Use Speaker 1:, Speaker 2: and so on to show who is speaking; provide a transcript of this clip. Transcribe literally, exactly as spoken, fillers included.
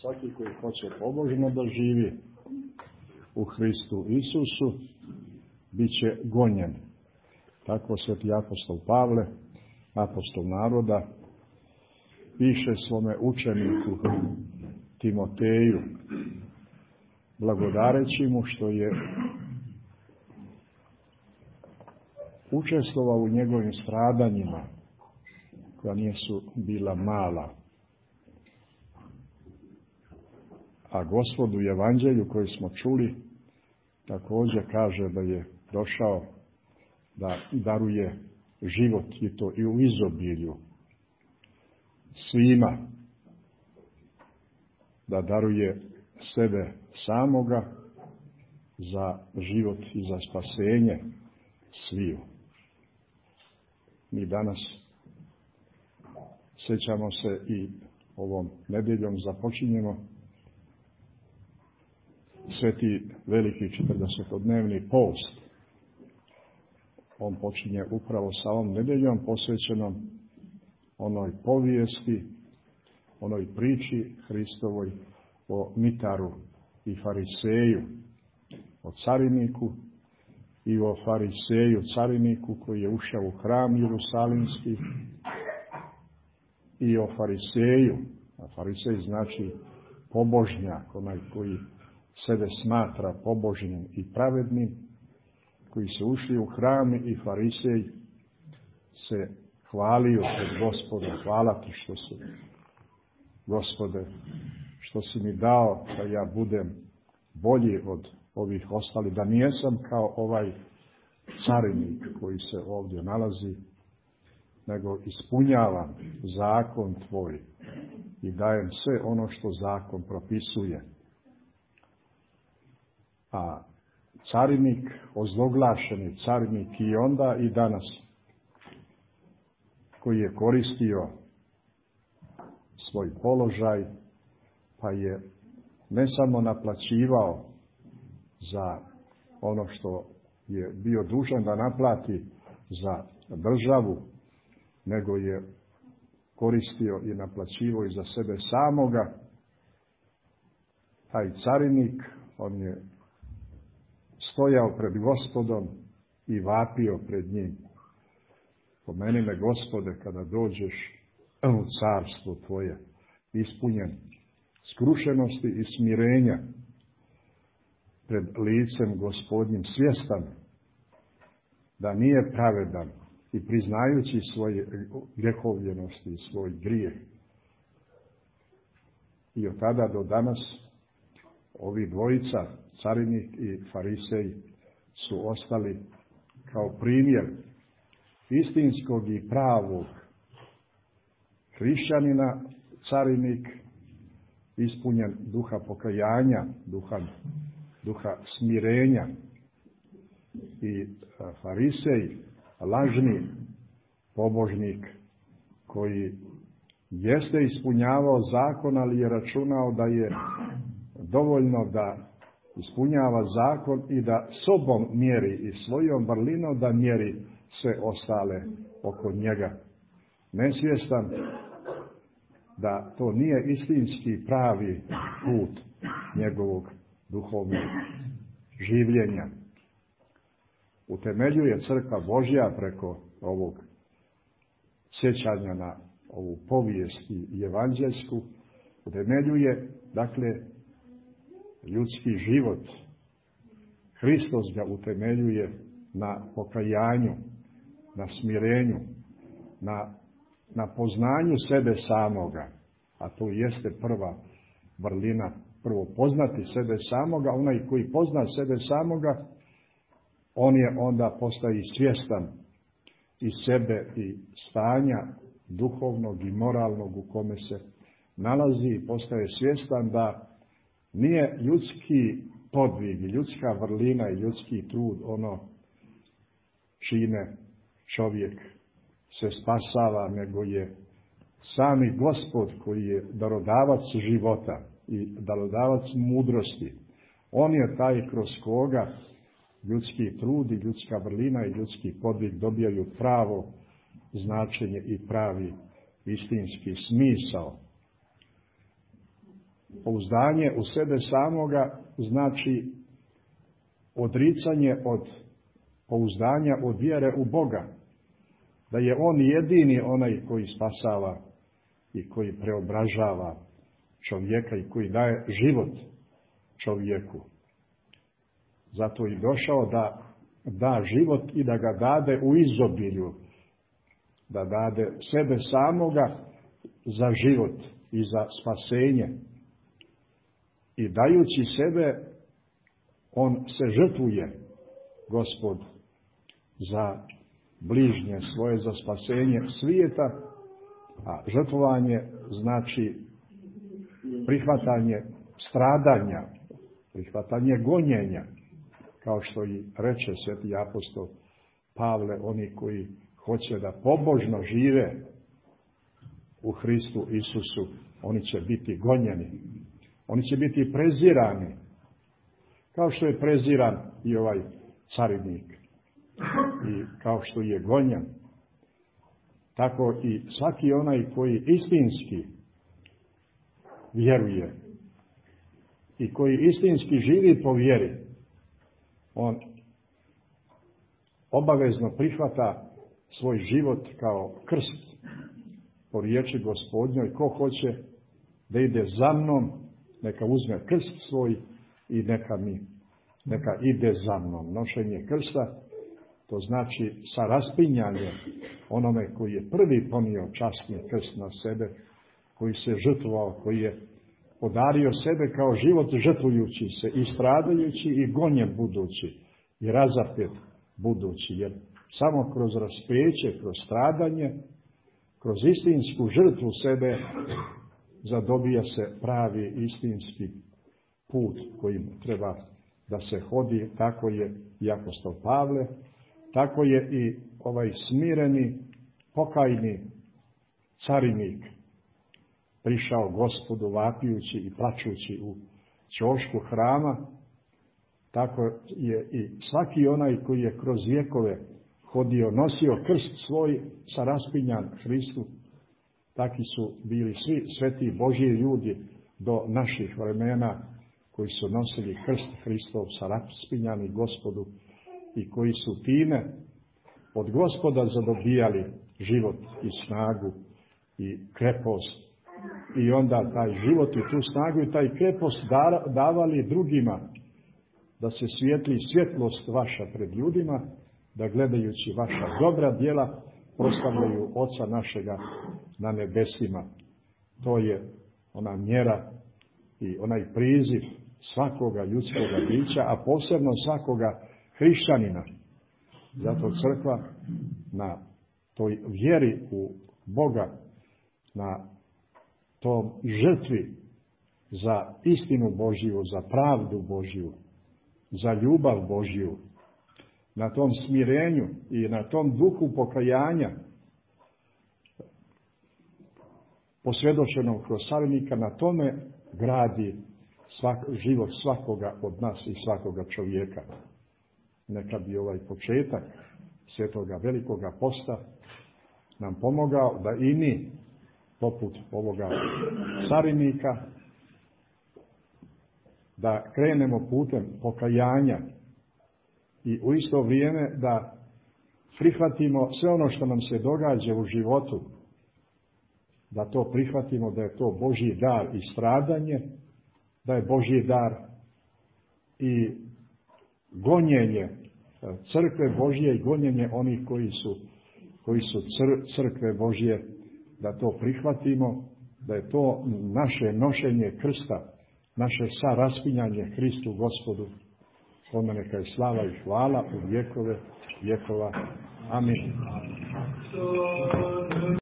Speaker 1: svaki koji hoće pobožno da živi u Hristu Isusu, bit će gonjen. Tako sveti apostol Pavle, apostol naroda, piše svome učeniku Timoteju, blagodareći mu što je učestvovao u njegovim stradanjima, koja nisu bila mala. A Gospodu evanđelju koji smo čuli također kaže da je došao da daruje život i to i u izobilju svima, da daruje sebe samoga za život i za spasenje sviju. Mi danas sjećamo se i ovom nedjeljom započinjemo sveti veliki četrdesetodnevni post. On počinje upravo sa ovom nedjeljom posvećenom onoj povijesti, onoj priči Hristovoj o mitaru i fariseju, o cariniku i o fariseju cariniku koji je ušao u hram Jerusalimski i o fariseju, a farisej znači pobožnjak, onaj koji sebe smatra pobožnim i pravednim, koji se ušli u hram i farisej se hvalio pred Gospodom, hvala ti što si, Gospode, što si mi dao da ja budem bolji od ovih ostalih, da nijesam kao ovaj carinik koji se ovdje nalazi, nego ispunjavam zakon tvoj i dajem sve ono što zakon propisuje. A carinik, ozloglašeni carinik i onda i danas, koji je koristio svoj položaj, pa je ne samo naplaćivao za ono što je bio dužan da naplati za državu, nego je koristio i naplaćivao i za sebe samoga. Taj carinik, on je stojao pred Gospodom i vapio pred njim: pomeni me, Gospode, kada dođeš u carstvo tvoje, ispunjen skrušenosti i smirenja pred licem Gospodnjim, svjestan da nije pravedan i priznajući svoje grehovljenosti i svoj grijeh. I od tada do danas ovi dvojica, carinik i farisej, su ostali kao primjer istinskog i pravog hrišćanina. Carinik ispunjen duha pokajanja, duha, duha smirenja, i farisej lažni pobožnik koji jeste ispunjavao zakon, ali je računao da je dovoljno da ispunjava zakon i da sobom mjeri i svojom vrlinom da mjeri sve ostale oko njega. Nesvjestan da to nije istinski pravi put njegovog duhovnog življenja. Utemeljuje Crkva Božja preko ovog sjećanja na ovu povijest i evanđeljsku, utemeljuje, dakle, ljudski život. Hristos ga utemeljuje na pokajanju, na smirenju, na, na poznanju sebe samoga, a to jeste prva vrlina. Prvo poznati sebe samoga, onaj koji pozna sebe samoga, on je onda postaje svjestan i sebe i stanja duhovnog i moralnog u kome se nalazi, i postaje svjestan da nije ljudski podvig, ljudska vrlina i ljudski trud ono čime čovjek se spasava, nego je sami Gospod koji je darodavac života i darodavac mudrosti. On je taj kroz koga ljudski trud i ljudska vrlina i ljudski podvig dobijaju pravo značenje i pravi istinski smisao. pouzdanje u sebe samoga znači odricanje od pouzdanja, od vjere u Boga. Da je On jedini onaj koji spasava i koji preobražava čovjeka i koji daje život čovjeku. Zato i došao da da život i da ga dade u izobilju. Da dade sebe samoga za život i za spasenje. I dajući sebe, on se žrtvuje, Gospod, za bližnje svoje, za spasenje svijeta, a žrtvovanje znači prihvatanje stradanja, prihvatanje gonjenja, kao što i reče sveti apostol Pavle, oni koji hoće da pobožno žive u Hristu Isusu, oni će biti gonjeni, oni će biti prezirani, kao što je preziran i ovaj carinik i kao što je gonjan, tako i svaki onaj koji istinski vjeruje i koji istinski živi po vjeri, on obavezno prihvata svoj život kao krst po riječi Gospodnjoj. Ko hoće da ide za mnom, neka uzme krst svoj i neka mi, neka ide za mnom. Nošenje krsta, to znači sa raspinjanjem onome koji je prvi ponio časni krst na sebe, koji se žrtvovao, koji je podario sebe kao život žrtvujući se i stradajući i gonjen budući i razapet budući, jer samo kroz raspeće, kroz stradanje, kroz istinsku žrtvu sebe zadobija se pravi istinski put kojim treba da se hodi. Tako je i apostol Pavle, tako je i ovaj smireni, pokajni carinik prišao Gospodu vapijući i plačući u ćošku hrama. Tako je i svaki onaj koji je kroz vjekove hodio, nosio krst svoj sa raspinjan Hristu. Taki su bili svi sveti Božji ljudi do naših vremena koji su nosili krst Hristov sa raspinjani Gospodu i koji su time od Gospoda zadobijali život i snagu i krepost. I onda taj život i tu snagu i taj krepost davali drugima, da se svijetli svjetlost vaša pred ljudima, da gledajući vaša dobra djela proslavljaju Oca našega na nebesima. To je ona mjera i onaj priziv svakoga ljudskoga bića, a posebno svakoga hrišćanina. Zato crkva na toj vjeri u Boga, na tom žrtvi za istinu Božiju, za pravdu Božiju, za ljubav Božiju, na tom smirenju i na tom duhu pokajanja posvjedočenom kroz carinika, na tome gradi svak, život svakoga od nas i svakoga čovjeka. Neka bi ovaj početak svetoga velikoga posta nam pomogao da i mi, poput ovoga carinika, da krenemo putem pokajanja i u isto vrijeme da prihvatimo sve ono što nam se događa u životu, da to prihvatimo da je to Božji dar i stradanje, da je Božji dar i gonjenje crkve Božje i gonjenje onih koji su, koji su cr, crkve Božje, da to prihvatimo, da je to naše nošenje krsta, naše saraspinjanje Hristu Gospodu. Kome neka je slava i hvala u vjekove vjekova. Amin.